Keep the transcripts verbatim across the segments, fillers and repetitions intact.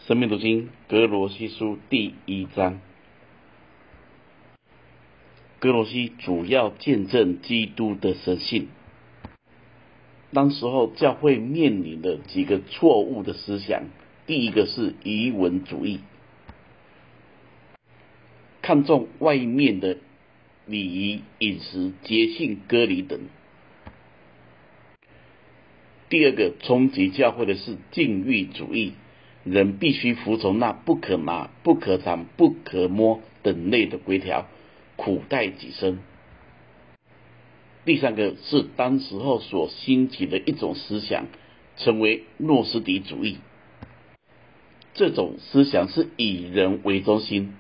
生命读经歌罗西书第一章，歌罗西主要见证基督的神性。当时候教会面临的几个错误的思想，第一个是仪文主义，看重外面的礼仪、饮食、节庆、割礼等。第二个冲击教会的是禁欲主义，人必须服从那不可拿、不可尝、不可摸等类的规条，苦待己身。第三个是当时候所兴起的一种思想，称为诺斯底主义。这种思想是以人为中心，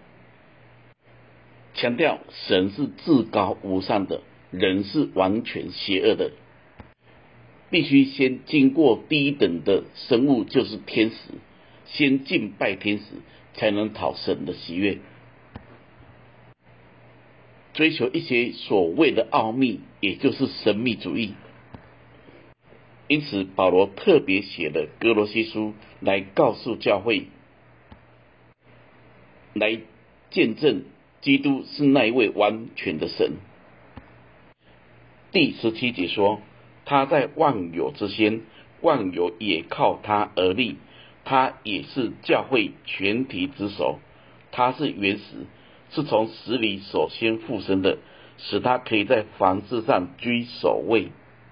强调神是至高无上的，人是完全邪恶的，必须先经过第一等的生物，就是天使，先敬拜天使，才能讨神的喜悦。追求一些所谓的奥秘，也就是神秘主义。因此保罗特别写了歌罗西书来告诉教会，来见证基督是那一位完全的神。第十七节说，他在万有之先，万有也靠他而立，他也是教会全体之首，他是原始，是从死里首先复生的，使他可以在凡事上居首位。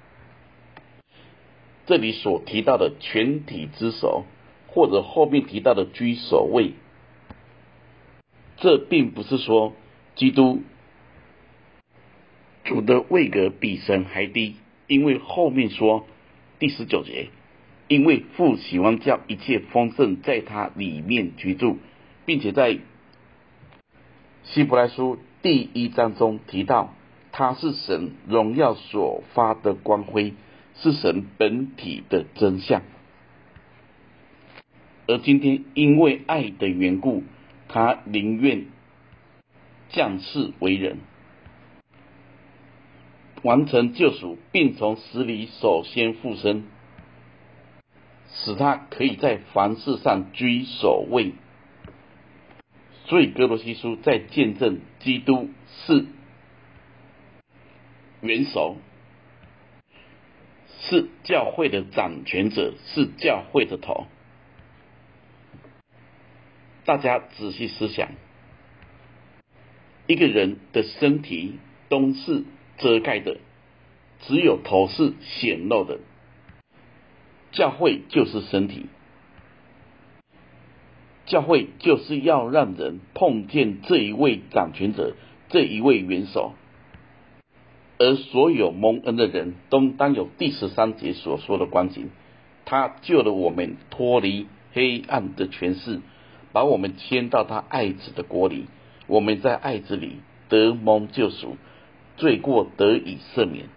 这里所提到的全体之首，或者后面提到的居首位，这并不是说基督主的位格比神还低，因为后面说第十九节，因为父喜欢叫一切丰盛在他里面居住，并且在希伯来书第一章中提到，他是神荣耀所发的光辉，是神本体的真相。而今天因为爱的缘故，他宁愿降世为人，完成救赎，并从死里首先复生，使他可以在凡事上居首位。所以歌罗西书在见证基督是元首，是教会的掌权者，是教会的头。大家仔细思想，一个人的身体都是遮盖的，只有头是显露的。教会就是身体，教会就是要让人碰见这一位掌权者，这一位元首。而所有蒙恩的人都当有第十三节所说的光景，他救了我们脱离黑暗的权势，把我们迁到他爱子的国里，我们在爱子里得蒙救赎，罪过得以赦免。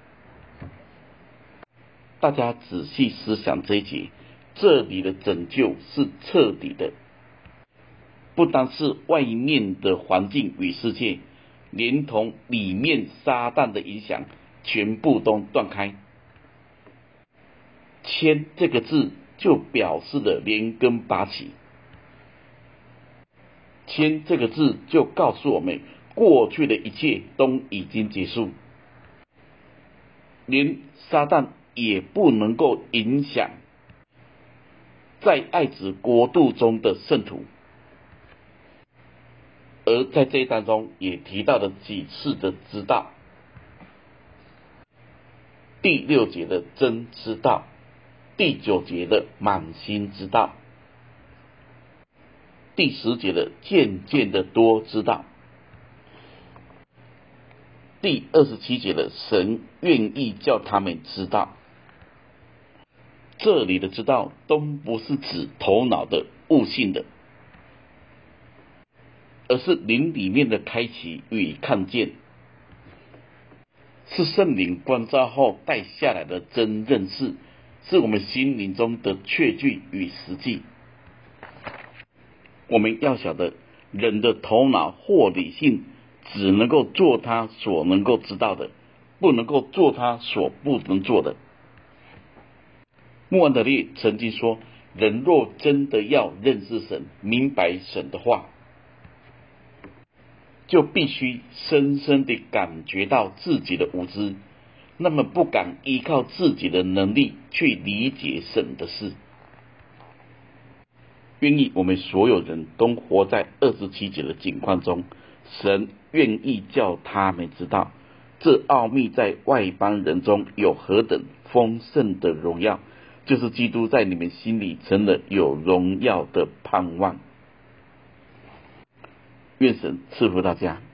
大家仔细思想这一节，这里的拯救是彻底的，不单是外面的环境与世界，连同里面撒旦的影响全部都断开。迁这个字就表示了连根拔起，迁这个字就告诉我们，过去的一切都已经结束，连撒旦也不能够影响在爱子国度中的圣徒。而在这一章中也提到了几次的知道，第六节的真知道，第九节的满心知道，第十节的渐渐的多知道，第二十七节的神愿意叫他们知道。这里的知道都不是指头脑的悟性的，而是灵里面的开启与看见，是圣灵光照后带下来的真认识，是我们心灵中的确据与实际。我们要晓得，人的头脑或理性只能够做他所能够知道的，不能够做他所不能做的。穆安德烈曾经说， 人若真的要认识神、明白神的话，就必须深深地感觉到自己的无知，那么不敢依靠自己的能力去理解神的事。愿意我们所有人都活在二十七节的境况中，神愿意叫他们知道，这奥秘在外邦人中有何等丰盛的荣耀，就是基督在你们心里成了有荣耀的盼望。愿神赐福大家。